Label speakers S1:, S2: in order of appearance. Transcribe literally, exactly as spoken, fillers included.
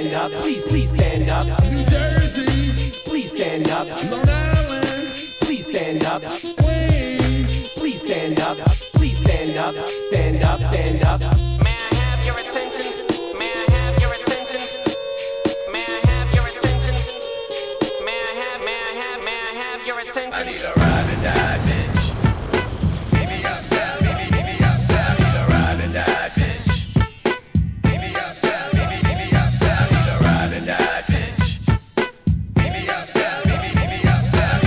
S1: stand up. Please, please stand up.
S2: New Jersey,
S1: Please stand up.
S2: Long Island,
S1: Please stand up.
S2: Queens,
S1: Please stand up. Please stand up. Stand up, stand up.